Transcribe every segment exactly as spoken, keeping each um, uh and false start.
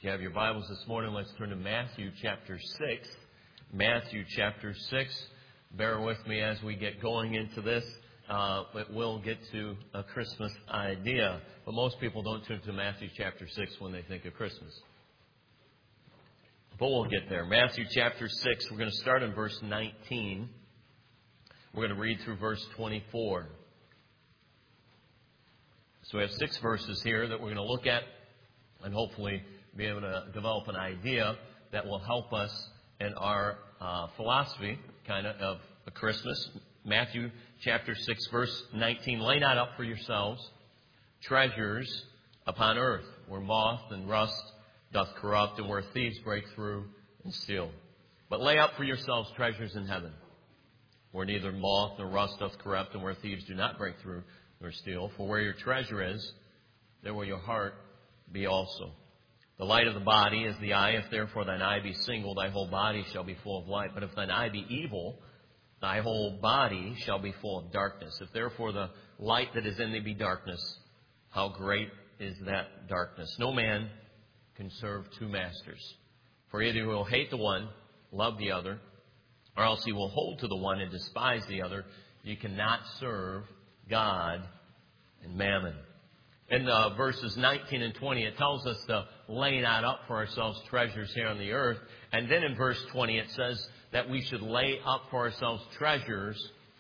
If you have your Bibles this morning, let's turn to Matthew chapter six. Matthew chapter six. Bear with me as we get going into this. Uh, but we'll get to a Christmas idea. But most people don't turn to Matthew chapter six when they think of Christmas. But we'll get there. Matthew chapter six, we're going to start in verse nineteen. We're going to read through verse twenty-four. So we have six verses here that we're going to look at and hopefully be able to develop an idea that will help us in our uh, philosophy, kind of, of Christmas. Matthew chapter six, verse nineteen. Lay not up for yourselves treasures upon earth, where moth and rust doth corrupt, and where thieves break through and steal. But lay up for yourselves treasures in heaven, where neither moth nor rust doth corrupt, and where thieves do not break through nor steal. For where your treasure is, there will your heart be also. The light of the body is the eye. If therefore thine eye be single, thy whole body shall be full of light. But if thine eye be evil, thy whole body shall be full of darkness. If therefore the light that is in thee be darkness, how great is that darkness? No man can serve two masters. For either he will hate the one, love the other, or else he will hold to the one and despise the other. You cannot serve God and mammon. In uh, verses nineteen and twenty, it tells us to lay not up for ourselves treasures here on the earth. And then in verse twenty, it says that we should lay up for ourselves treasures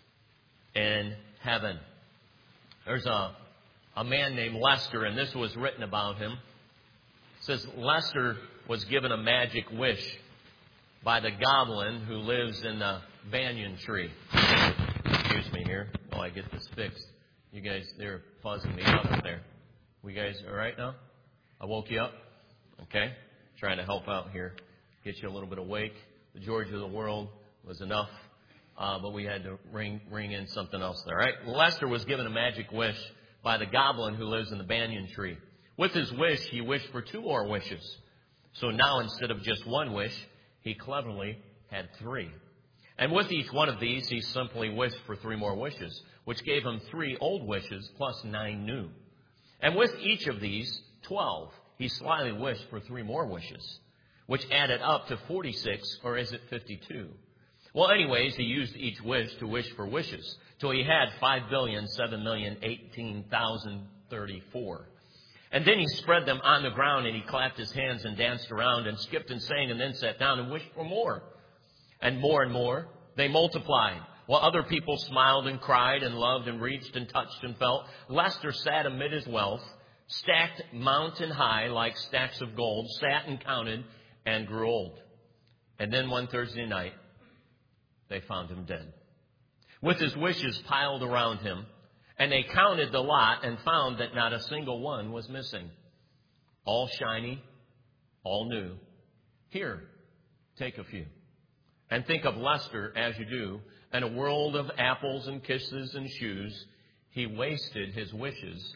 in heaven. There's a, a man named Lester, and this was written about him. It says Lester was given a magic wish by the goblin who lives in the banyan tree. Excuse me here while I get this fixed. You guys, they're pausing me out up there. We guys all right now? I woke you up? Okay. Trying to help out here. Get you a little bit awake. The George of the world was enough, uh, but we had to ring ring in something else there. All right. Lester was given a magic wish by the goblin who lives in the banyan tree. With his wish, he wished for two more wishes. So now instead of just one wish, he cleverly had three. And with each one of these, he simply wished for three more wishes, which gave him three old wishes plus nine new. And with each of these, twelve, he slyly wished for three more wishes, which added up to forty-six, or is it fifty-two? Well, anyways, he used each wish to wish for wishes, till he had five billion, seven million, eighteen thousand, thirty-four. And then he spread them on the ground, and he clapped his hands and danced around and skipped and sang, and then sat down and wished for more. And more and more, they multiplied. While other people smiled and cried and loved and reached and touched and felt, Lester sat amid his wealth, stacked mountain high like stacks of gold, sat and counted and grew old. And then one Thursday night, they found him dead, with his wishes piled around him. And they counted the lot and found that not a single one was missing. All shiny, all new. Here, take a few. And think of Lester as you do. In a world of apples and kisses and shoes, he wasted his wishes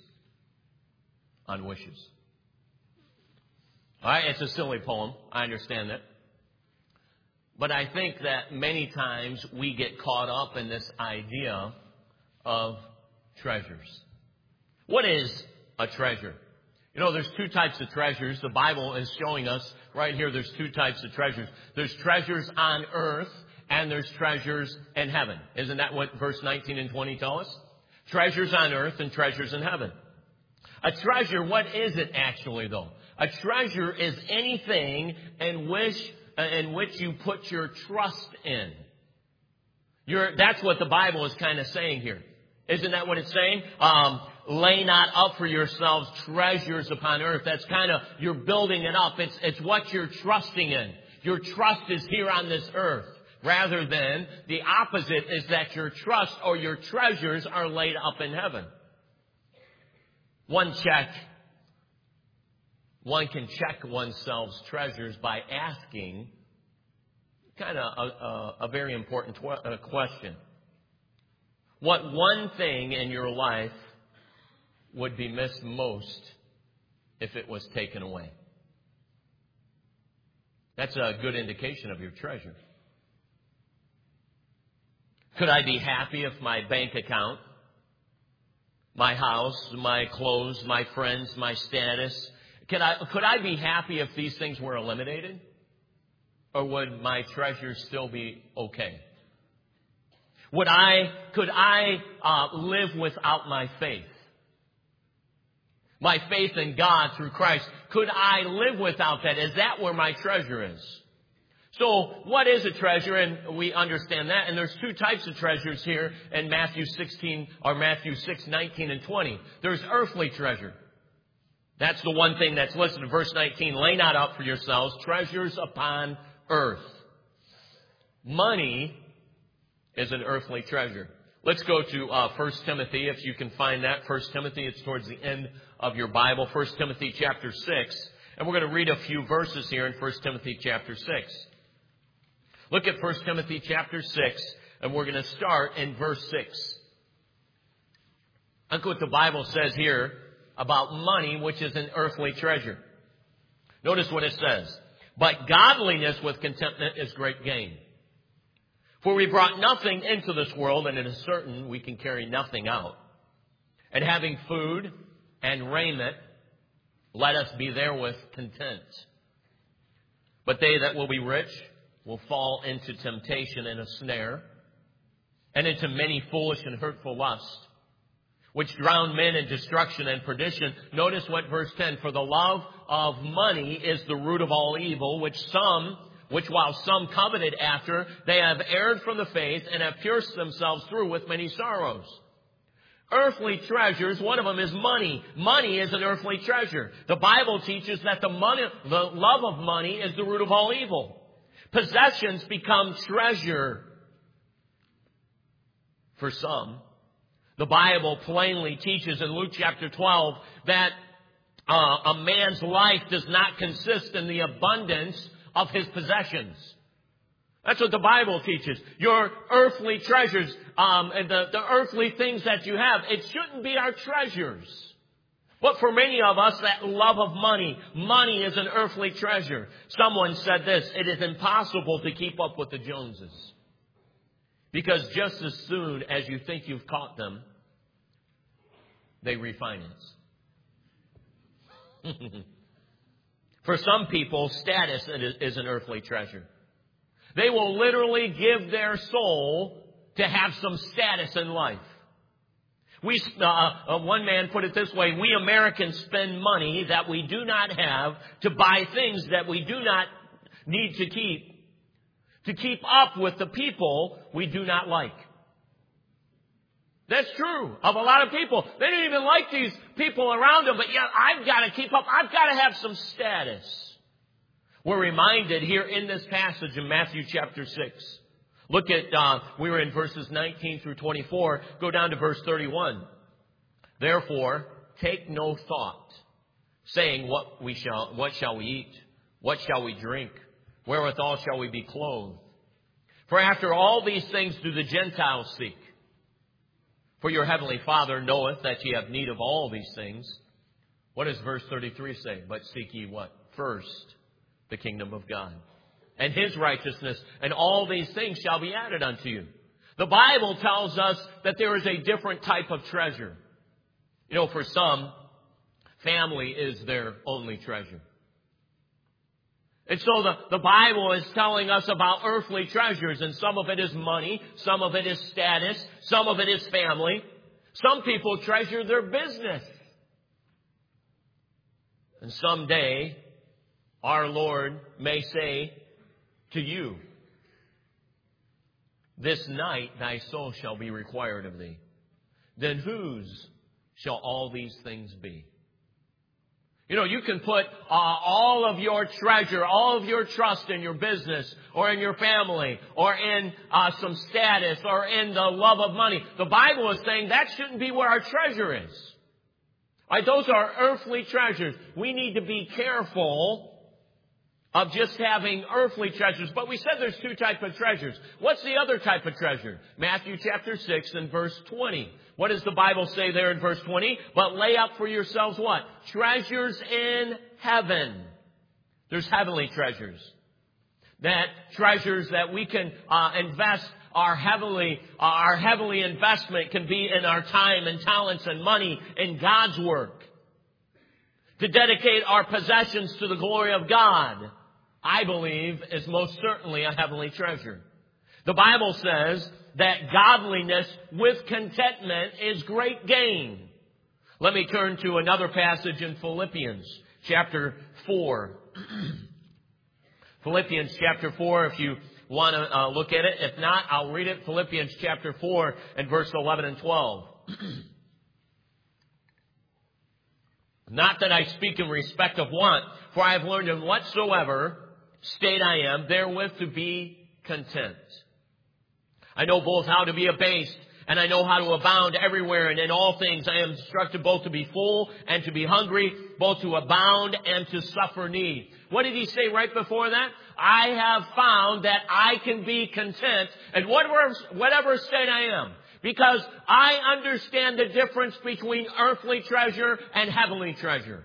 on wishes. All right, it's a silly poem. I understand that. But I think that many times we get caught up in this idea of treasures. What is a treasure? You know, there's two types of treasures. The Bible is showing us right here there's two types of treasures. There's treasures on earth and there's treasures in heaven. Isn't that what verse nineteen and twenty tell us? Treasures on earth and treasures in heaven. A treasure, what is it actually though? A treasure is anything in which, in which you put your trust in. You're, that's what the Bible is kind of saying here. Isn't that what it's saying? Um, lay not up for yourselves treasures upon earth. That's kind of, you're building it up. It's, it's what you're trusting in. Your trust is here on this earth. Rather than the opposite is that your trust or your treasures are laid up in heaven. One check, one can check oneself's treasures by asking kind of a, a, a very important tw- uh, question. What one thing in your life would be missed most if it was taken away? That's a good indication of your treasure. Could I be happy if my bank account, my house, my clothes, my friends, my status, Can I, could I be happy if these things were eliminated? Or would my treasures still be okay? Would I, could I uh, live without my faith? My faith in God through Christ. Could I live without that? Is that where my treasure is? So what is a treasure? And we understand that. And there's two types of treasures here in Matthew sixteen, or Matthew six, nineteen and twenty. There's earthly treasure. That's the one thing that's listed in verse nineteen. Lay not up for yourselves treasures upon earth. Money is an earthly treasure. Let's go to uh, First Timothy, if you can find that. First Timothy, it's towards the end of your Bible. First Timothy chapter six. And we're going to read a few verses here in First Timothy chapter six. Look at First Timothy chapter six, and we're going to start in verse six. Look what the Bible says here about money, which is an earthly treasure. Notice what it says. But godliness with contentment is great gain. For we brought nothing into this world, and it is certain we can carry nothing out. And having food and raiment, let us be therewith content. But they that will be rich will fall into temptation and a snare, and into many foolish and hurtful lusts, which drown men in destruction and perdition. Notice what verse ten, for the love of money is the root of all evil, which some, which while some coveted after, they have erred from the faith and have pierced themselves through with many sorrows. Earthly treasures, one of them is money. Money is an earthly treasure. The Bible teaches that the money, the love of money is the root of all evil. Possessions become treasure for some. The Bible plainly teaches in Luke chapter twelve that uh, a man's life does not consist in the abundance of his possessions. That's what the Bible teaches. Your earthly treasures, um, and the, the earthly things that you have, it shouldn't be our treasures. But for many of us, that love of money, money is an earthly treasure. Someone said this, it is impossible to keep up with the Joneses. Because just as soon as you think you've caught them, they refinance. For some people, status is an earthly treasure. They will literally give their soul to have some status in life. We, uh, uh, one man put it this way, we Americans spend money that we do not have to buy things that we do not need to keep, to keep up with the people we do not like. That's true of a lot of people. They don't even like these people around them, but yeah, I've got to keep up. I've got to have some status. We're reminded here in this passage in Matthew chapter six. Look at, uh, we were in verses nineteen through twenty-four. Go down to verse thirty-one. Therefore, take no thought, saying, what we shall, what shall we eat? What shall we drink? Wherewithal shall we be clothed? For after all these things do the Gentiles seek. For your heavenly Father knoweth that ye have need of all these things. What does verse thirty-three say? But seek ye what? First, the kingdom of God and His righteousness, and all these things shall be added unto you. The Bible tells us that there is a different type of treasure. You know, for some, family is their only treasure. And so the, the Bible is telling us about earthly treasures, and some of it is money, some of it is status, some of it is family. Some people treasure their business. And someday, our Lord may say to you, this night thy soul shall be required of thee. Then whose shall all these things be? You know, you can put uh, all of your treasure, all of your trust in your business or in your family or in uh, some status or in the love of money. The Bible is saying that shouldn't be where our treasure is. All right, those are earthly treasures. We need to be careful of just having earthly treasures. But we said there's two types of treasures. What's the other type of treasure? Matthew chapter six and verse twenty. What does the Bible say there in verse twenty? But lay up for yourselves what? Treasures in heaven. There's heavenly treasures. That treasures that we can uh, invest our heavenly, uh, our heavenly investment can be in our time and talents and money in God's work. to dedicate our possessions to the glory of God, I believe, is most certainly a heavenly treasure. The Bible says that godliness with contentment is great gain. Let me turn to another passage in Philippians chapter four. Philippians chapter four, if you want to uh, look at it. If not, I'll read it. Philippians chapter four and verse eleven and twelve. Not that I speak in respect of want, for I have learned in whatsoever state I am, therewith to be content. I know both how to be abased, and I know how to abound everywhere, and in all things I am instructed both to be full and to be hungry, both to abound and to suffer need. What did he say right before that? I have found that I can be content in whatever, whatever state I am, because I understand the difference between earthly treasure and heavenly treasure.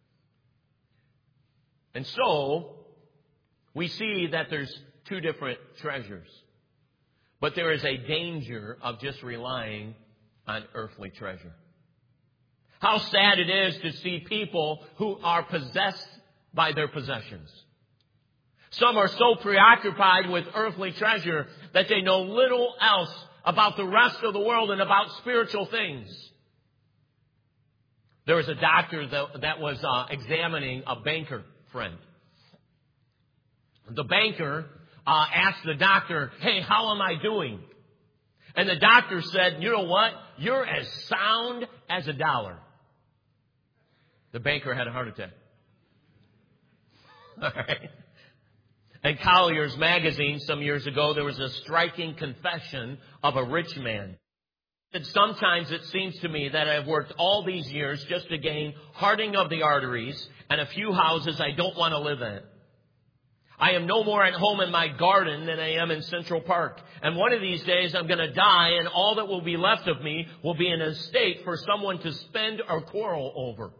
And so, we see that there's two different treasures. But there is a danger of just relying on earthly treasure. How sad it is to see people who are possessed by their possessions. Some are so preoccupied with earthly treasure that they know little else about the rest of the world and about spiritual things. There was a doctor that, that was uh, examining a banker friend. The banker uh, asked the doctor, hey, how am I doing? And the doctor said, you know what? You're as sound as a dollar. The banker had a heart attack. All right. In Collier's magazine some years ago, there was a striking confession of a rich man. And sometimes it seems to me that I've worked all these years just to gain hardening of the arteries and a few houses I don't want to live in. I am no more at home in my garden than I am in Central Park. And one of these days I'm going to die, and all that will be left of me will be an estate for someone to spend or quarrel over.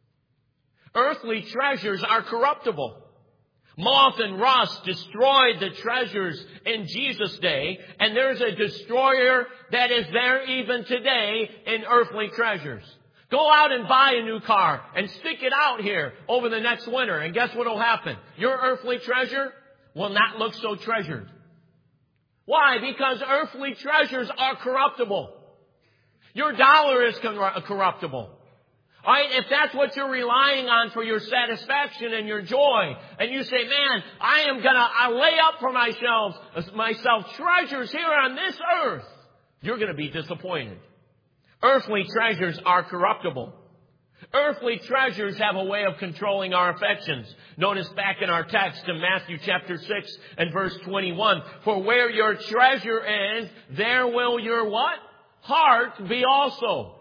Earthly treasures are corruptible. Moth and rust destroyed the treasures in Jesus' day, and there's a destroyer that is there even today in earthly treasures. Go out and buy a new car and stick it out here over the next winter, and guess what will happen? Your earthly treasure will not look so treasured. Why? Because earthly treasures are corruptible. Your dollar is corruptible. All right, if that's what you're relying on for your satisfaction and your joy, and you say, man, I am going to lay up for myself, myself treasures here on this earth, you're going to be disappointed. Earthly treasures are corruptible. Earthly treasures have a way of controlling our affections. Notice back in our text in Matthew chapter six and verse twenty-one, for where your treasure is, there will your what? Heart be also.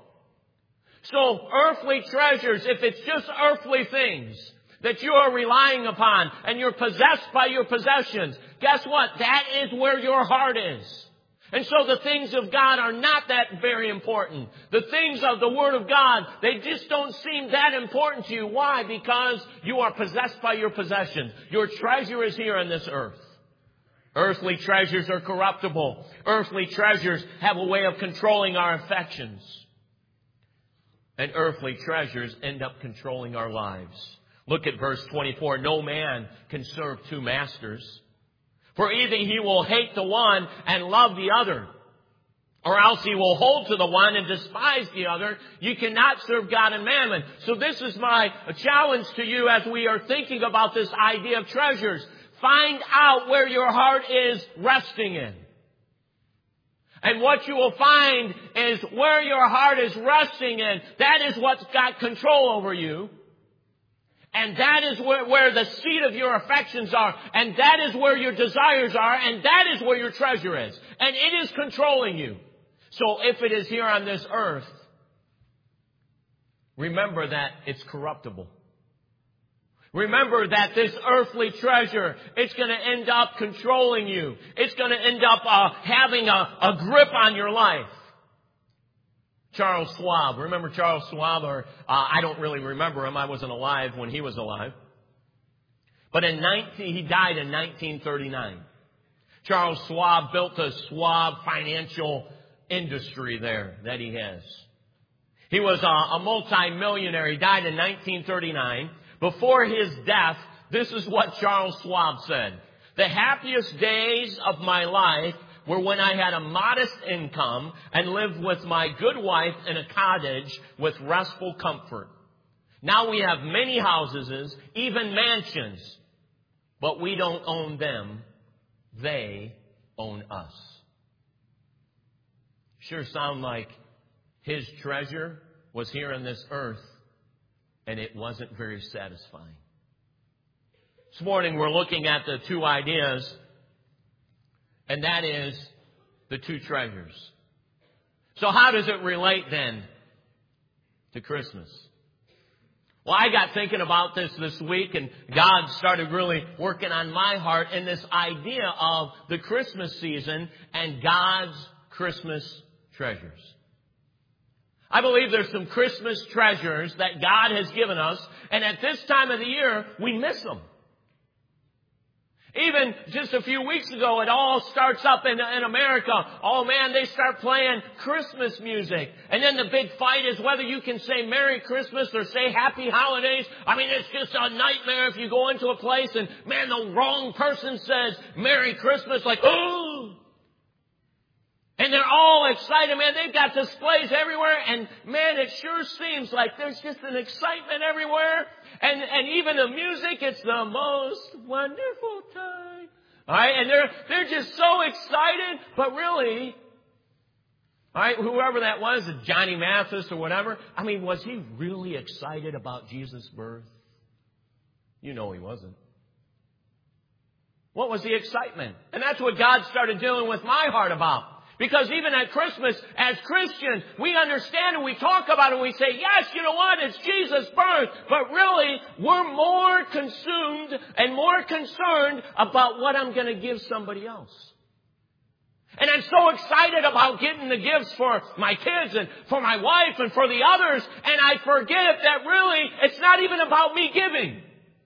So earthly treasures, if it's just earthly things that you are relying upon and you're possessed by your possessions, guess what? That is where your heart is. And so the things of God are not that very important. The things of the Word of God, they just don't seem that important to you. Why? Because you are possessed by your possessions. Your treasure is here on this earth. Earthly treasures are corruptible. Earthly treasures have a way of controlling our affections. And earthly treasures end up controlling our lives. Look at verse twenty-four. No man can serve two masters. For either he will hate the one and love the other, or else he will hold to the one and despise the other. You cannot serve God and mammon. So this is my challenge to you as we are thinking about this idea of treasures. Find out where your heart is resting in. And what you will find is where your heart is resting in, that is what's got control over you. And that is where, where the seat of your affections are. And that is where your desires are. And that is where your treasure is. And it is controlling you. So if it is here on this earth, remember that it's corruptible. Remember that this earthly treasure, it's going to end up controlling you. It's going to end up uh, having a, a grip on your life. Charles Schwab. Remember Charles Schwab? Or uh, I don't really remember him. I wasn't alive when he was alive. But in nineteen, he died in nineteen thirty-nine. Charles Schwab built a Schwab financial industry there that he has. He was a, a multi-millionaire. He died in nineteen thirty-nine. Before his death, this is what Charles Schwab said. The happiest days of my life were when I had a modest income and lived with my good wife in a cottage with restful comfort. Now we have many houses, even mansions, but we don't own them. They own us. Sure sound like his treasure was here on this earth, and it wasn't very satisfying. This morning we're looking at the two ideas, and that is the two treasures. So how does it relate then to Christmas? Well, I got thinking about this this week, and God started really working on my heart in this idea of the Christmas season and God's Christmas treasures. I believe there's some Christmas treasures that God has given us, and at this time of the year, we miss them. Even just a few weeks ago, it all starts up in, in America. Oh man, they start playing Christmas music. And then the big fight is whether you can say Merry Christmas or say Happy Holidays. I mean, it's just a nightmare if you go into a place and, man, the wrong person says Merry Christmas, like, oh! And they're all excited, man. They've got displays everywhere. And, man, it sure seems like there's just an excitement everywhere. And, and even the music, it's the most wonderful time. All right, and they're, they're just so excited. But really, all right, whoever that was, Johnny Mathis or whatever, I mean, was he really excited about Jesus' birth? You know he wasn't. What was the excitement? And that's what God started dealing with my heart about. Because even at Christmas, as Christians, we understand and we talk about it and we say, yes, you know what, it's Jesus' birth. But really, we're more consumed and more concerned about what I'm going to give somebody else. And I'm so excited about getting the gifts for my kids and for my wife and for the others. And I forget that really, it's not even about me giving.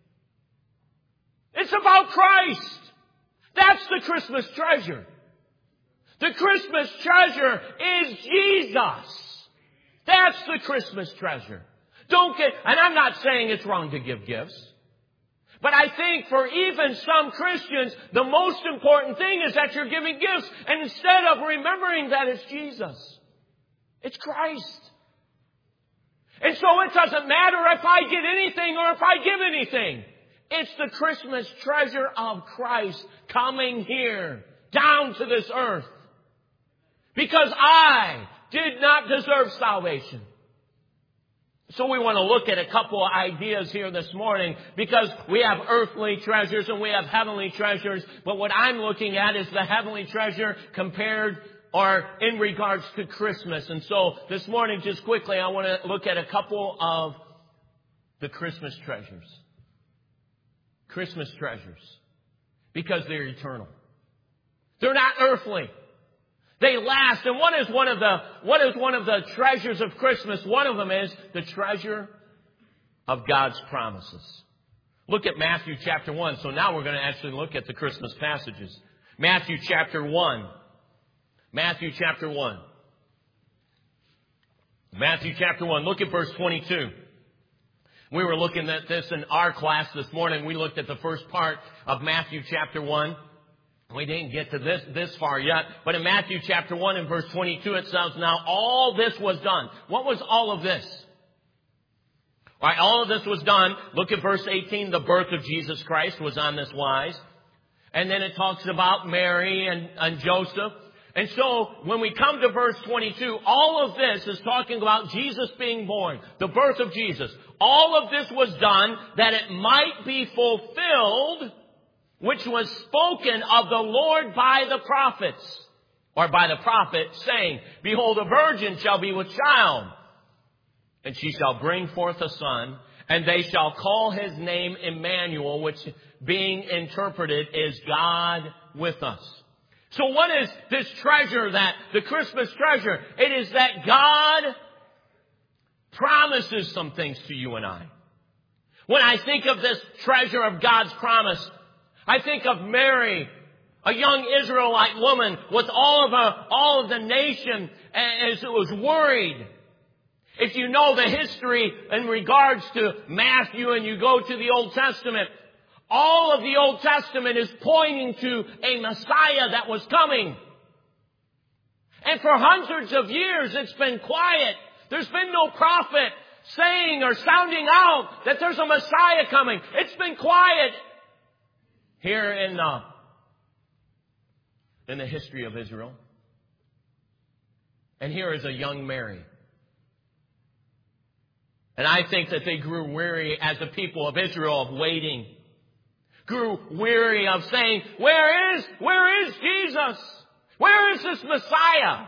It's about Christ. That's the Christmas treasure. The Christmas treasure is Jesus. That's the Christmas treasure. Don't get, and I'm not saying it's wrong to give gifts. But I think for even some Christians, the most important thing is that you're giving gifts. And instead of remembering that it's Jesus, it's Christ. And so it doesn't matter if I get anything or if I give anything. It's the Christmas treasure of Christ coming here, down to this earth. Because I did not deserve salvation. So we want to look at a couple of ideas here this morning, because we have earthly treasures and we have heavenly treasures. But what I'm looking at is the heavenly treasure compared or in regards to Christmas. And so this morning, just quickly, I want to look at a couple of the Christmas treasures. Christmas treasures. Because they're eternal. They're not earthly. They last. And what is one of the, what is one of the treasures of Christmas? One of them is the treasure of God's promises. Look at Matthew chapter one. So now we're going to actually look at the Christmas passages. Matthew chapter one. Matthew chapter one. Matthew chapter one. Look at verse twenty-two. We were looking at this in our class this morning. We looked at the first part of Matthew chapter one. We didn't get to this, this far yet. But in Matthew chapter one and verse twenty-two, it says, now all this was done. What was all of this? All right, all of this was done. Look at verse eighteen. The birth of Jesus Christ was on this wise. And then it talks about Mary and, and Joseph. And so when we come to verse twenty-two, all of this is talking about Jesus being born, the birth of Jesus. All of this was done that it might be fulfilled, which was spoken of the Lord by the prophets, or by the prophet, saying, behold, a virgin shall be with child, and she shall bring forth a son, and they shall call his name Emmanuel, which being interpreted is God with us. So what is this treasure, that the Christmas treasure? It is that God promises some things to you and I. When I think of this treasure of God's promise, I think of Mary, a young Israelite woman with all of her, all of the nation as it was worried. If you know the history in regards to Matthew and you go to the Old Testament, all of the Old Testament is pointing to a Messiah that was coming. And for hundreds of years it's been quiet. There's been no prophet saying or sounding out that there's a Messiah coming. It's been quiet here in the, in the history of Israel. And here is a young Mary. And I think that they grew weary as the people of Israel of waiting. Grew weary of saying, where is, where is Jesus? Where is this Messiah?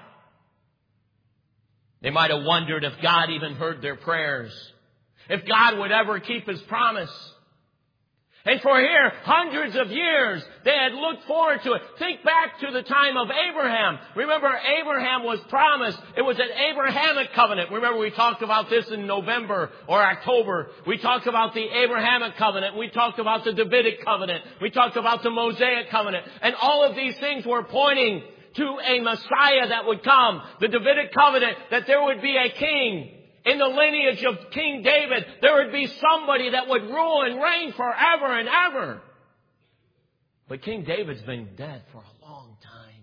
They might have wondered if God even heard their prayers. If God would ever keep His promise. And for here, hundreds of years, they had looked forward to it. Think back to the time of Abraham. Remember, Abraham was promised. It was an Abrahamic covenant. Remember, we talked about this in November or October. We talked about the Abrahamic covenant. We talked about the Davidic covenant. We talked about the Mosaic covenant. And all of these things were pointing to a Messiah that would come. The Davidic covenant, that there would be a king. In the lineage of King David, there would be somebody that would rule and reign forever and ever. But King David's been dead for a long time.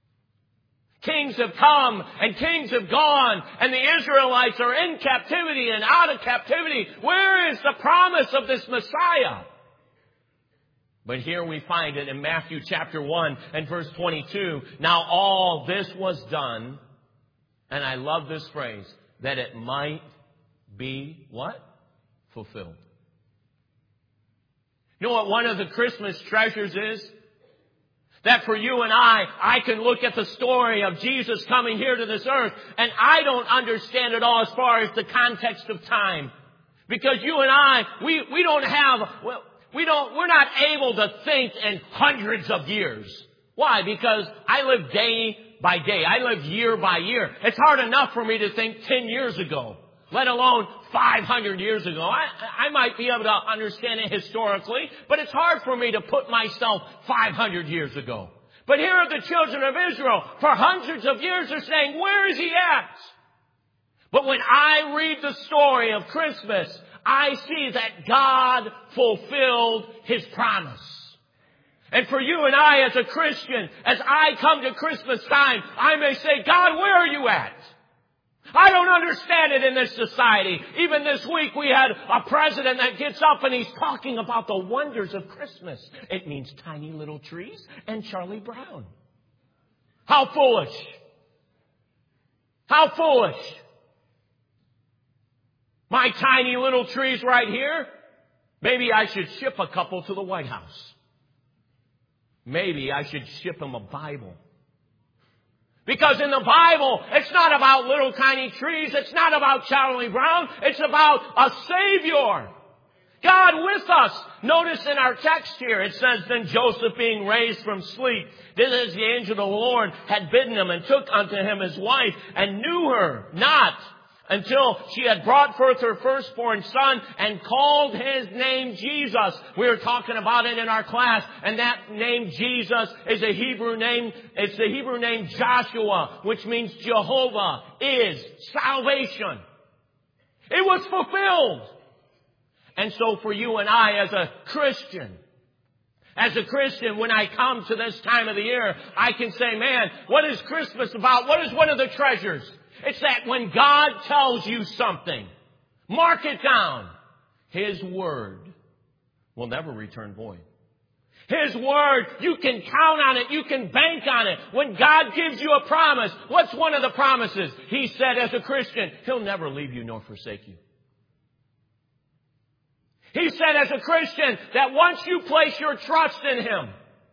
Kings have come and kings have gone, and the Israelites are in captivity and out of captivity. Where is the promise of this Messiah? But here we find it in Matthew chapter one and verse twenty-two. Now all this was done, and I love this phrase, that it might be what? Fulfilled. You know what one of the Christmas treasures is? That for you and I, I can look at the story of Jesus coming here to this earth, and I don't understand it all as far as the context of time. Because you and I, we, we don't have, well, we don't, we're not able to think in hundreds of years. Why? Because I live day by day. I live year by year. It's hard enough for me to think ten years ago, let alone five hundred years ago. I, I might be able to understand it historically, but it's hard for me to put myself five hundred years ago. But here are the children of Israel. For hundreds of years they're saying, where is He at? But when I read the story of Christmas, I see that God fulfilled His promise. And for you and I as a Christian, as I come to Christmas time, I may say, God, where are you at? I don't understand it in this society. Even this week we had a president that gets up and he's talking about the wonders of Christmas. It means tiny little trees and Charlie Brown. How foolish. How foolish. My tiny little trees right here, maybe I should ship a couple to the White House. Maybe I should ship him a Bible. Because in the Bible, it's not about little tiny trees. It's not about Charlie Brown. It's about a Savior. God with us. Notice in our text here, it says, then Joseph being raised from sleep, did as the angel of the Lord had bidden him, and took unto him his wife, and knew her not until she had brought forth her firstborn son, and called his name Jesus. We were talking about it in our class, and that name Jesus is a Hebrew name. It's the Hebrew name Joshua, which means Jehovah is salvation. It was fulfilled. And so for you and I as a Christian, as a Christian, when I come to this time of the year, I can say, man, what is Christmas about? What is one of the treasures? It's that when God tells you something, mark it down. His word will never return void. His word, you can count on it. You can bank on it. When God gives you a promise, what's one of the promises? He said as a Christian, He'll never leave you nor forsake you. He said as a Christian that once you place your trust in Him,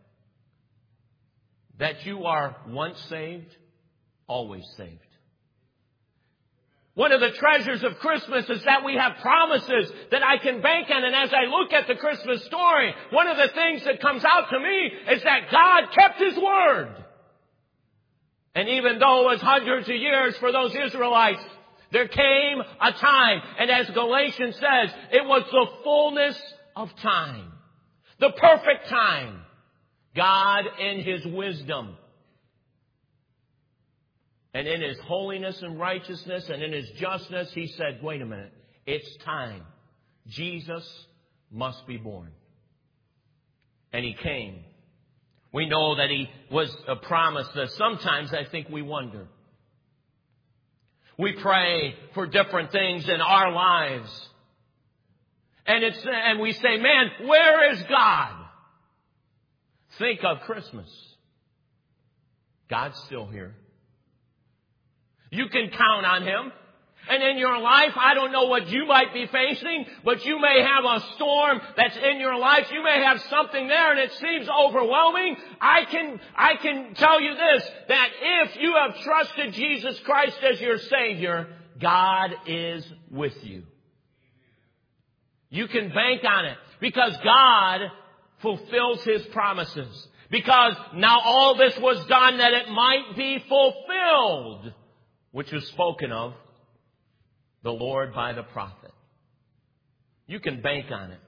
that you are once saved, always saved. One of the treasures of Christmas is that we have promises that I can bank on. And as I look at the Christmas story, one of the things that comes out to me is that God kept His word. And even though it was hundreds of years for those Israelites, there came a time, and as Galatians says, it was the fullness of time. The perfect time. God in His wisdom And in His holiness and righteousness and in His justness, He said, wait a minute, it's time. Jesus must be born. And He came. We know that He was a promise that sometimes I think we wonder. We pray for different things in our lives. And it's and we say, man, where is God? Think of Christmas. God's still here. You can count on Him. And in your life, I don't know what you might be facing, but you may have a storm that's in your life. You may have something there and it seems overwhelming. I can, I can tell you this, that if you have trusted Jesus Christ as your Savior, God is with you. You can bank on it because God fulfills His promises. Because now all this was done that it might be fulfilled, which was spoken of the Lord by the prophet. You can bank on it.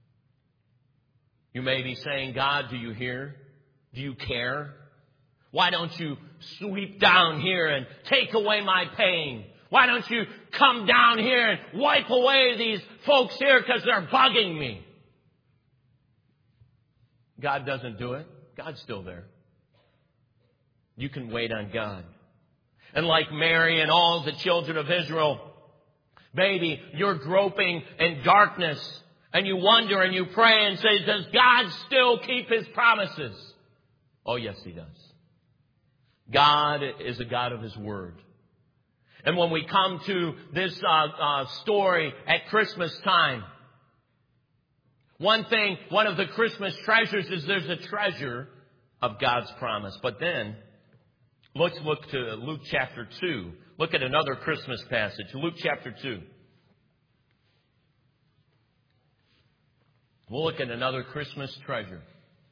You may be saying, God, do you hear? Do you care? Why don't you sweep down here and take away my pain? Why don't you come down here and wipe away these folks here because they're bugging me? God doesn't do it. God's still there. You can wait on God. And like Mary and all the children of Israel, maybe you're groping in darkness and you wonder and you pray and say, does God still keep His promises? Oh, yes, He does. God is a God of His Word. And when we come to this uh, uh, story at Christmas time, one thing, one of the Christmas treasures is there's a treasure of God's promise. But then, let's look to Luke chapter two. Look at another Christmas passage. Luke chapter two. We'll look at another Christmas treasure.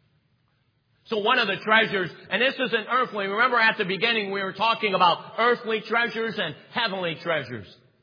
So one of the treasures, and this isn't earthly. Remember at the beginning we were talking about earthly treasures and heavenly treasures.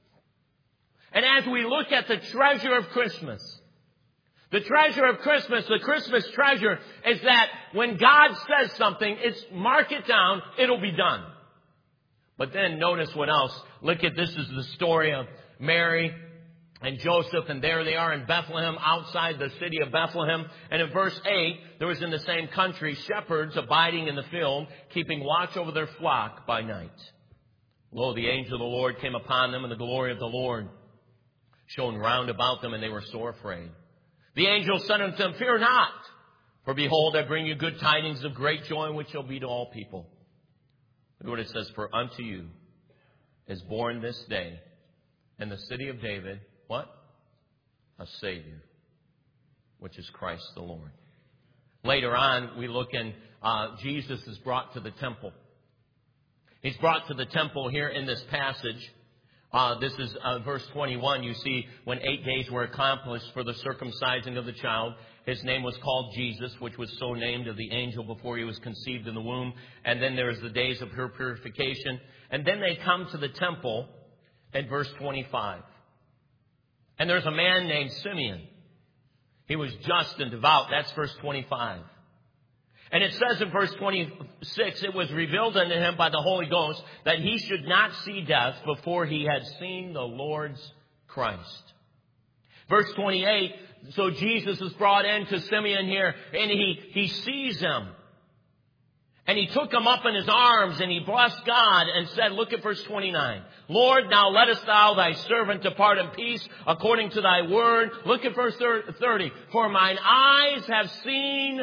And as we look at the treasure of Christmas, the treasure of Christmas, the Christmas treasure is that when God says something, it's mark it down, it'll be done. But then notice what else. Look at this is the story of Mary and Joseph, and there they are in Bethlehem, outside the city of Bethlehem. And in verse eight, there was in the same country shepherds abiding in the field, keeping watch over their flock by night. Lo, the angel of the Lord came upon them, and the glory of the Lord shone round about them, and they were sore afraid. The angel said unto them, fear not, for behold, I bring you good tidings of great joy, which shall be to all people. Look what it says, for unto you is born this day in the city of David, what? A Savior, which is Christ the Lord. Later on, we look and uh, Jesus is brought to the temple. He's brought to the temple here in this passage. Uh, this is uh, verse twenty-one. You see, when eight days were accomplished for the circumcising of the child, His name was called Jesus, which was so named of the angel before He was conceived in the womb. And then there's the days of her purification. And then they come to the temple in verse twenty-five. And there's a man named Simeon. He was just and devout. That's verse twenty-five. And it says in verse twenty-six, it was revealed unto him by the Holy Ghost that he should not see death before he had seen the Lord's Christ. Verse twenty-eight, so Jesus is brought into Simeon here, and he, he sees him. And he took him up in his arms, and he blessed God and said, look at verse twenty-nine. Lord, now lettest thou thy servant depart in peace according to thy word. Look at verse thirty. For mine eyes have seen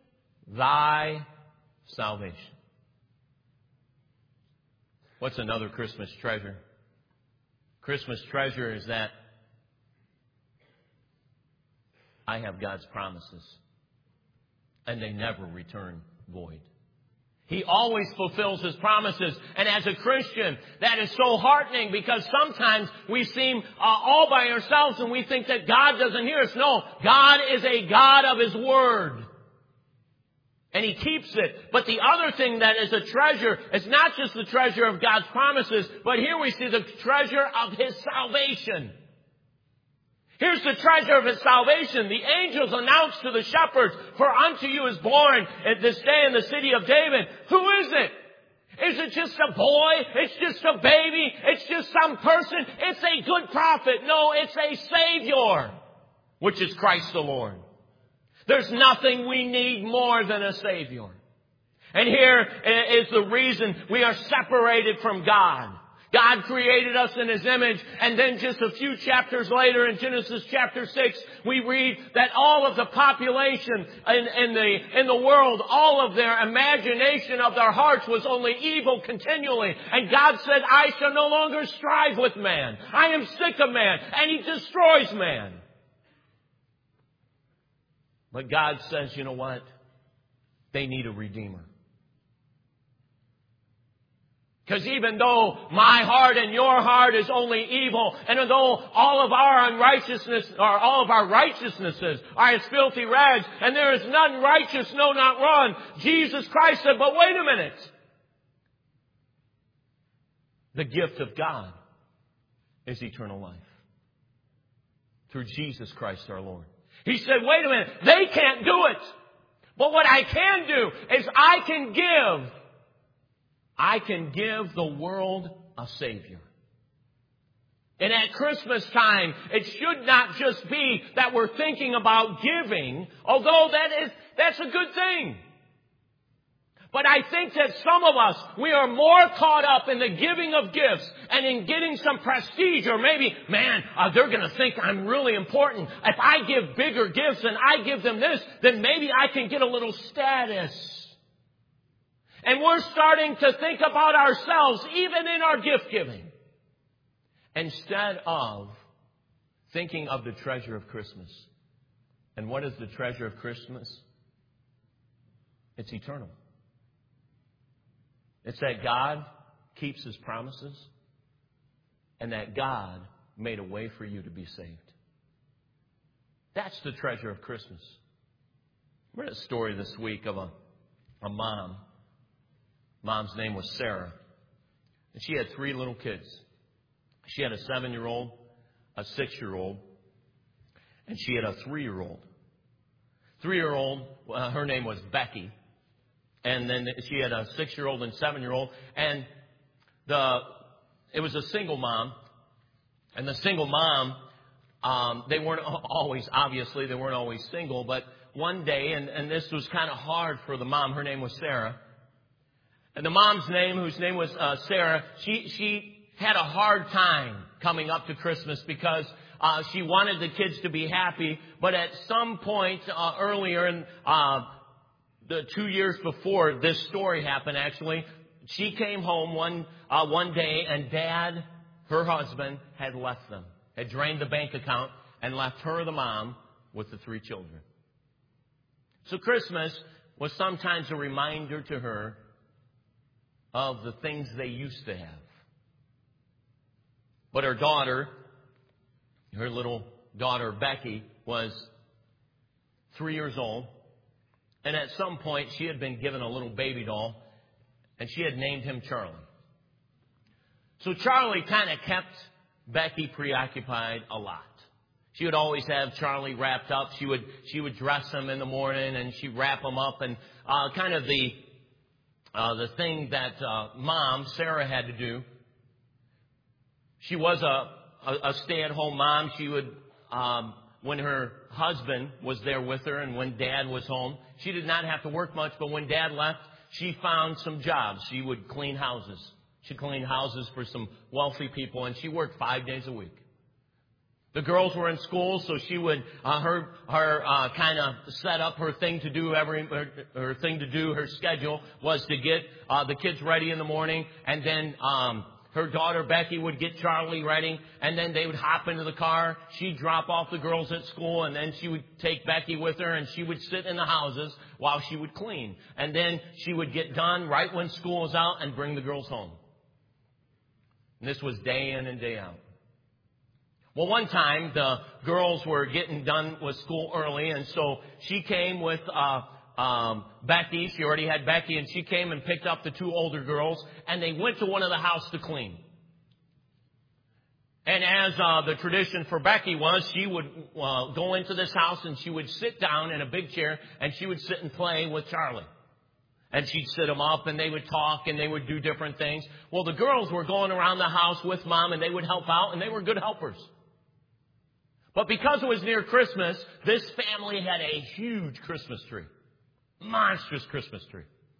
thy salvation. What's another Christmas treasure? Christmas treasure is that I have God's promises, and they never return void. He always fulfills His promises. And as a Christian, that is so heartening because sometimes we seem uh, all by ourselves and we think that God doesn't hear us. No, God is a God of His Word. And He keeps it. But the other thing that is a treasure is not just the treasure of God's promises, but here we see the treasure of His salvation. Here's the treasure of His salvation. The angels announced to the shepherds, for unto you is born at this day in the city of David. Who is it? Is it just a boy? It's just a baby? It's just some person? It's a good prophet. No, it's a Savior, which is Christ the Lord. There's nothing we need more than a Savior. And here is the reason we are separated from God. God created us in His image, and then just a few chapters later in Genesis chapter six, we read that all of the population in, in, the, in the world, all of their imagination of their hearts was only evil continually. And God said, I shall no longer strive with man. I am sick of man, and He destroys man. But God says, you know what? They need a Redeemer. Because even though my heart and your heart is only evil, and though all of our unrighteousness, or all of our righteousnesses are as filthy rags, and there is none righteous, no, not one, Jesus Christ said, but wait a minute. The gift of God is eternal life through Jesus Christ our Lord. He said, wait a minute, they can't do it. But what I can do is I can give I can give the world a Savior. And at Christmas time, it should not just be that we're thinking about giving, although that is, that's a good thing. But I think that some of us, we are more caught up in the giving of gifts and in getting some prestige, or maybe, man, uh, they're going to think I'm really important. If I give bigger gifts and I give them this, then maybe I can get a little status. And we're starting to think about ourselves, even in our gift giving, instead of thinking of the treasure of Christmas. And what is the treasure of Christmas? It's eternal. It's that God keeps His promises, and that God made a way for you to be saved. That's the treasure of Christmas. I read a story this week of a, a mom. Mom's name was Sarah. And she had three little kids. She had a seven-year-old, a six-year-old, and she had a three-year-old. Three-year-old, uh, her name was Becky. And then she had a six-year-old and seven-year-old. And the it was a single mom. And the single mom, um, they weren't always, obviously, they weren't always single. But one day, and, and this was kind of hard for the mom, her name was Sarah. And the mom's name, whose name was uh, Sarah, she she had a hard time coming up to Christmas because uh, she wanted the kids to be happy. But at some point uh, earlier, in uh, the two years before this story happened, actually, she came home one uh, one day, and Dad, her husband, had left them, had drained the bank account, and left her, the mom, with the three children. So Christmas was sometimes a reminder to her of the things they used to have. But her daughter, her little daughter Becky, was three years old. And at some point, she had been given a little baby doll, and she had named him Charlie. So Charlie kind of kept Becky preoccupied a lot. She would always have Charlie wrapped up. She would she would dress him in the morning, and she'd wrap him up. And uh, kind of the Uh, the thing that uh, Mom, Sarah, had to do. She was a, a, a stay-at-home mom. She would, um, when her husband was there with her and when Dad was home, she did not have to work much. But when Dad left, she found some jobs. She would clean houses. She cleaned houses for some wealthy people, and she worked five days a week. The girls were in school, so she would uh, her her uh, kind of set up her thing to do every her, her thing to do. Her schedule was to get uh, the kids ready in the morning, and then um, her daughter Becky would get Charlie ready, and then they would hop into the car. She'd drop off the girls at school, and then she would take Becky with her, and she would sit in the houses while she would clean, and then she would get done right when school was out and bring the girls home. And this was day in and day out. Well, one time the girls were getting done with school early, and so she came with uh, um, Becky. She already had Becky, and she came and picked up the two older girls, and they went to one of the houses to clean. And as uh, the tradition for Becky was, she would uh, go into this house, and she would sit down in a big chair, and she would sit and play with Charlie. And she'd sit them up and they would talk and they would do different things. Well, the girls were going around the house with Mom and they would help out and they were good helpers. But because it was near Christmas, this family had a huge Christmas tree. Monstrous Christmas tree.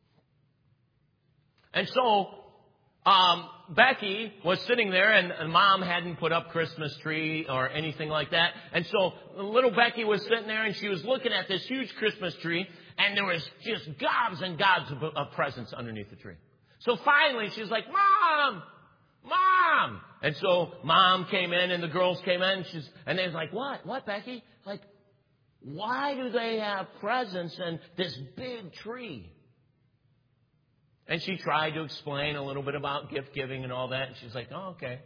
And so, um, Becky was sitting there and, and Mom hadn't put up Christmas tree or anything like that. And so little Becky was sitting there and she was looking at this huge Christmas tree and there was just gobs and gobs of, of presents underneath the tree. So finally she's like, Mom! Mom! And so Mom came in and the girls came in and, she's, and they was like, what? What, Becky? Like, why do they have presents and this big tree? And she tried to explain a little bit about gift giving and all that. And she's like, oh, okay.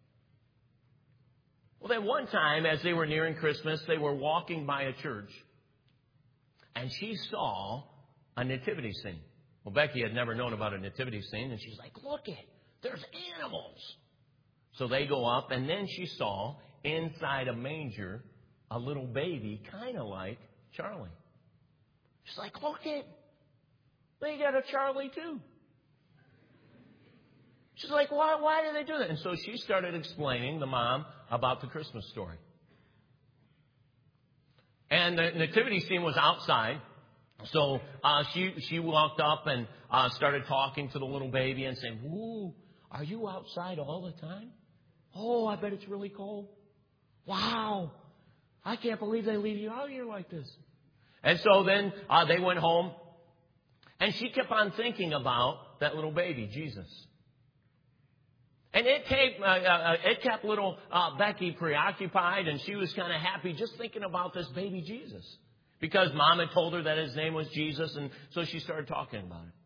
Well, then one time as they were nearing Christmas, they were walking by a church. And she saw a nativity scene. Well, Becky had never known about a nativity scene. And she's like, look it. There's animals. So they go up, and then she saw inside a manger a little baby, kind of like Charlie. She's like, look it. They got a Charlie too. She's like, why, why do they do that? And so she started explaining the mom about the Christmas story. And the nativity scene was outside. So uh, she she walked up and uh, started talking to the little baby and saying, ooh, are you outside all the time? Oh, I bet it's really cold. Wow. I can't believe they leave you out here like this. And so then uh, they went home. And she kept on thinking about that little baby, Jesus. And it kept, uh, uh, it kept little uh, Becky preoccupied. And she was kind of happy just thinking about this baby Jesus. Because Mom had told her that his name was Jesus. And so she started talking about it.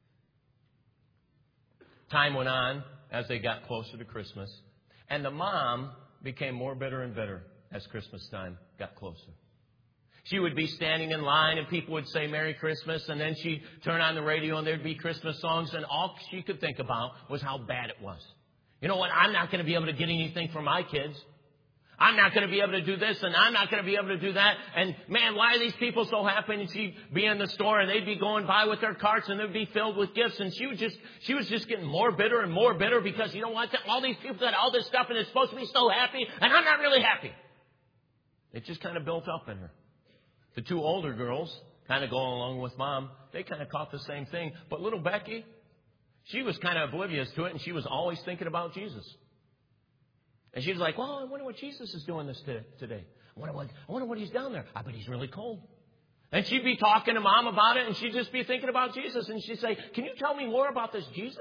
Time went on as they got closer to Christmas. And the mom became more bitter and bitter as Christmas time got closer. She would be standing in line and people would say Merry Christmas. And then she'd turn on the radio and there'd be Christmas songs. And all she could think about was how bad it was. You know what? I'm not going to be able to get anything for my kids. I'm not going to be able to do this and I'm not going to be able to do that. And man, why are these people so happy? And she'd be in the store and they'd be going by with their carts and they'd be filled with gifts. And she was just, she was just getting more bitter and more bitter because you know what? All these people got all this stuff and it's supposed to be so happy and I'm not really happy. It just kind of built up in her. The two older girls, kind of going along with Mom, they kind of caught the same thing. But little Becky, she was kind of oblivious to it and she was always thinking about Jesus. And she was like, well, I wonder what Jesus is doing this t- today. I wonder, what, I wonder what he's down there. I bet he's really cold. And she'd be talking to Mom about it, and she'd just be thinking about Jesus. And she'd say, can you tell me more about this Jesus?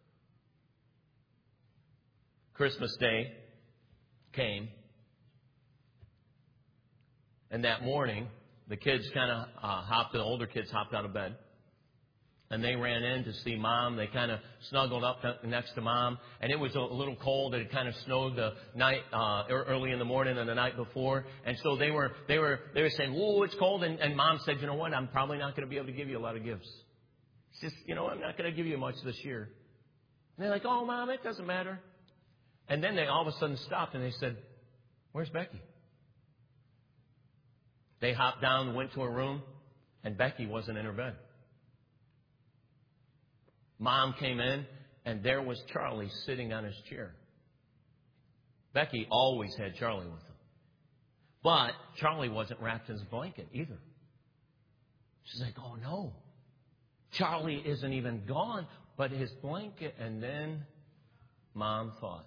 Christmas Day came. And that morning, the kids kind of uh, hopped, the older kids hopped out of bed. And they ran in to see Mom. They kind of snuggled up next to Mom. And it was a little cold. It had kind of snowed the night, uh, early in the morning and the night before. And so they were, they were, they were saying, whoa, it's cold. And, and Mom said, you know what? I'm probably not going to be able to give you a lot of gifts. She says, you know, I'm not going to give you much this year. And they're like, oh, Mom, it doesn't matter. And then they all of a sudden stopped and they said, where's Becky? They hopped down, went to her room, and Becky wasn't in her bed. Mom came in, and there was Charlie sitting on his chair. Becky always had Charlie with him. But Charlie wasn't wrapped in his blanket either. She's like, oh, no. Charlie isn't even gone, but his blanket. And then Mom thought.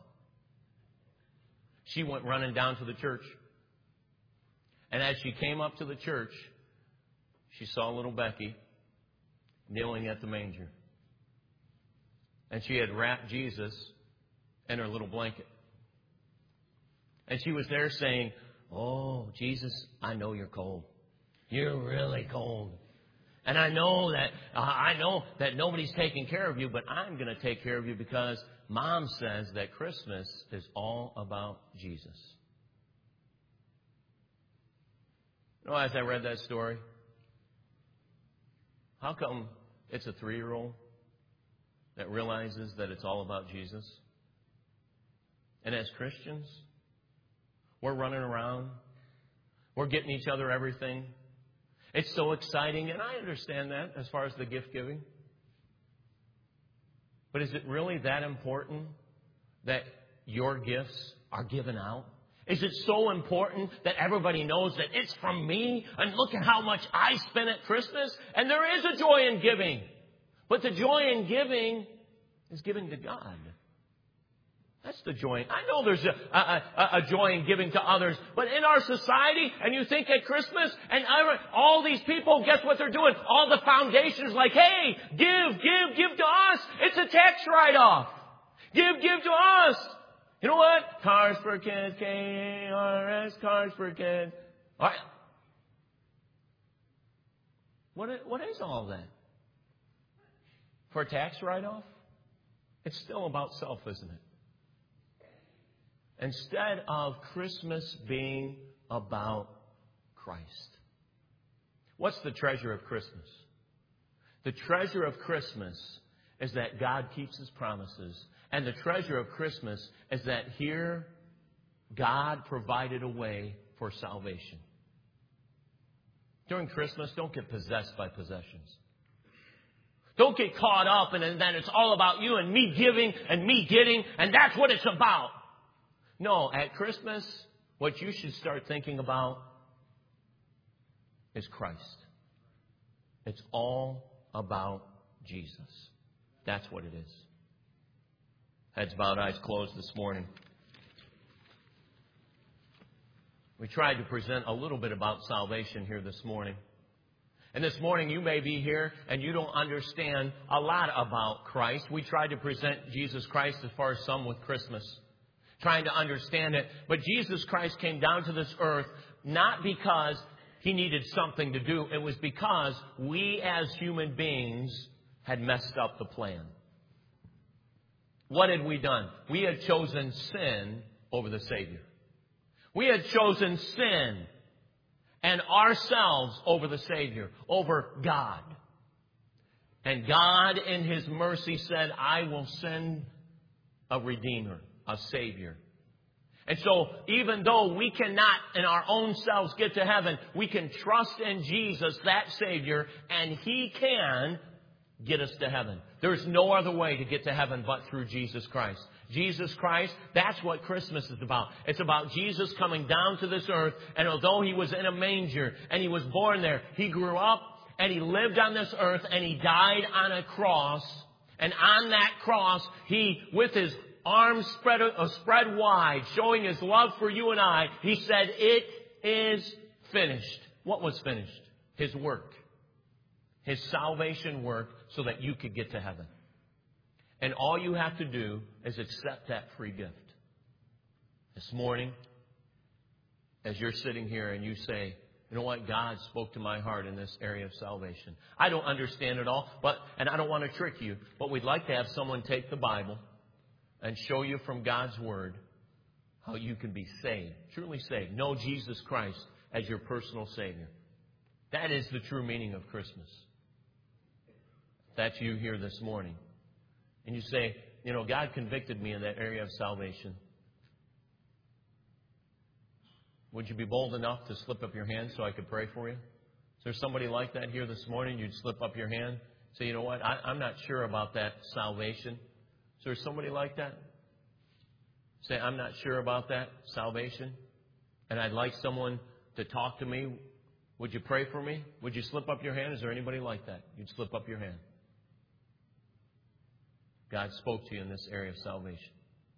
She went running down to the church. And as she came up to the church, she saw little Becky kneeling at the manger. And she had wrapped Jesus in her little blanket. And she was there saying, oh, Jesus, I know you're cold. You're really cold. And I know that uh, I know that nobody's taking care of you, but I'm going to take care of you because Mom says that Christmas is all about Jesus. You know, as I read that story, how come it's a three-year-old that realizes that it's all about Jesus? And as Christians, we're running around. We're getting each other everything. It's so exciting, and I understand that as far as the gift giving. But is it really that important that your gifts are given out? Is it so important that everybody knows that it's from me? And look at how much I spent at Christmas. And there is a joy in giving. But the joy in giving is giving to God. That's the joy. I know there's a, a, a, a joy in giving to others. But in our society, and you think at Christmas, and all these people, guess what they're doing? All the foundations like, hey, give, give, give to us. It's a tax write-off. Give, give to us. You know what? Cars for Kids, K A R S, Cars for Kids. All right. What, what is all that? For a tax write-off? It's still about self, isn't it? Instead of Christmas being about Christ. What's the treasure of Christmas? The treasure of Christmas is that God keeps His promises. And the treasure of Christmas is that here God provided a way for salvation. During Christmas, don't get possessed by possessions. Don't get caught up and then it's all about you and me giving and me getting, and that's what it's about. No, at Christmas, what you should start thinking about is Christ. It's all about Jesus. That's what it is. Heads bowed, eyes closed this morning. We tried to present a little bit about salvation here this morning. And this morning you may be here and you don't understand a lot about Christ. We tried to present Jesus Christ as far as some with Christmas, trying to understand it. But Jesus Christ came down to this earth not because He needed something to do. It was because we as human beings had messed up the plan. What had we done? We had chosen sin over the Savior. We had chosen sin and ourselves over the Savior, over God. And God in His mercy said, I will send a Redeemer, a Savior. And so even though we cannot in our own selves get to heaven, we can trust in Jesus, that Savior, and He can get us to heaven. There's no other way to get to heaven but through Jesus Christ. Jesus Christ, that's what Christmas is about. It's about Jesus coming down to this earth, and although He was in a manger and He was born there, He grew up and He lived on this earth and He died on a cross. And on that cross, He, with His arms spread, uh, spread wide, showing His love for you and I, He said, it is finished. What was finished? His work. His salvation work so that you could get to heaven. And all you have to do is accept that free gift. This morning, as you're sitting here and you say, you know what, God spoke to my heart in this area of salvation. I don't understand it all, but and I don't want to trick you, but we'd like to have someone take the Bible and show you from God's Word how you can be saved, truly saved. Know Jesus Christ as your personal Savior. That is the true meaning of Christmas. If that's you here this morning, and you say, you know, God convicted me in that area of salvation, would you be bold enough to slip up your hand so I could pray for you? Is there somebody like that here this morning? You'd slip up your hand, say, you know what, I, I'm not sure about that salvation. Is there somebody like that? Say, I'm not sure about that salvation, and I'd like someone to talk to me. Would you pray for me? Would you slip up your hand? Is there anybody like that? You'd slip up your hand. God spoke to you in this area of salvation.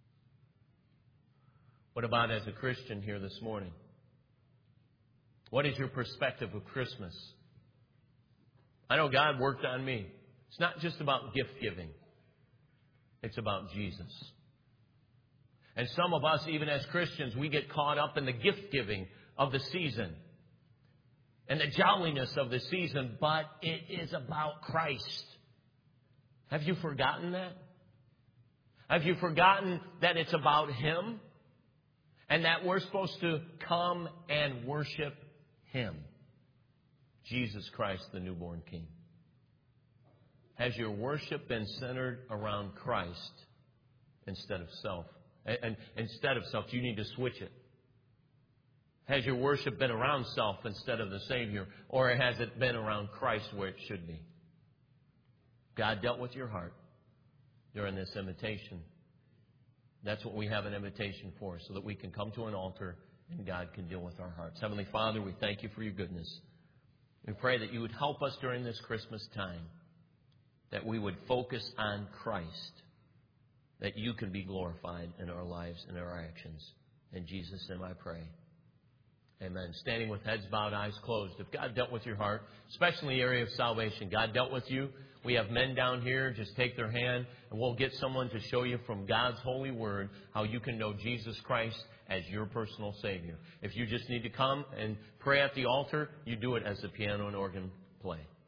What about as a Christian here this morning? What is your perspective of Christmas? I know God worked on me. It's not just about gift giving. It's about Jesus. And some of us, even as Christians, we get caught up in the gift giving of the season and the jolliness of the season, but it is about Christ. Have you forgotten that? Have you forgotten that it's about Him and that we're supposed to come and worship Him, Jesus Christ, the newborn King? Has your worship been centered around Christ instead of self? And, and instead of self, you need to switch it. Has your worship been around self instead of the Savior? Or has it been around Christ where it should be? God dealt with your heart during this invitation. That's what we have an invitation for, so that we can come to an altar and God can deal with our hearts. Heavenly Father, we thank you for your goodness. We pray that you would help us during this Christmas time, that we would focus on Christ, that you can be glorified in our lives and our actions. In Jesus' name I pray. Amen. Standing with heads bowed, eyes closed. If God dealt with your heart, especially in the area of salvation, God dealt with you. We have men down here. Just take their hand, and we'll get someone to show you from God's holy word how you can know Jesus Christ as your personal Savior. If you just need to come and pray at the altar, you do it as the piano and organ play.